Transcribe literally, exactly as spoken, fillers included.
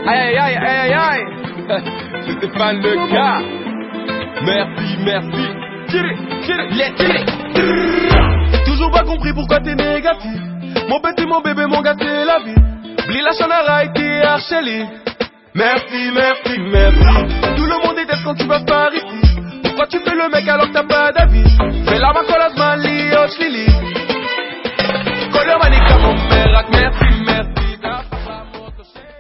Aïe aïe aïe aïe aïe. C'est Stéphane le gars. Merci, merci. Tire, tire, les tire. Toujours pas compris pourquoi t'es négatif. Mon petit, mon bébé, mon gars, c'est la vie. Bli la chanara été harcelé. Merci, merci, merci. Tout le monde déteste quand tu vas par ici. Pourquoi tu fais le mec alors que t'as pas d'avis? Fais la main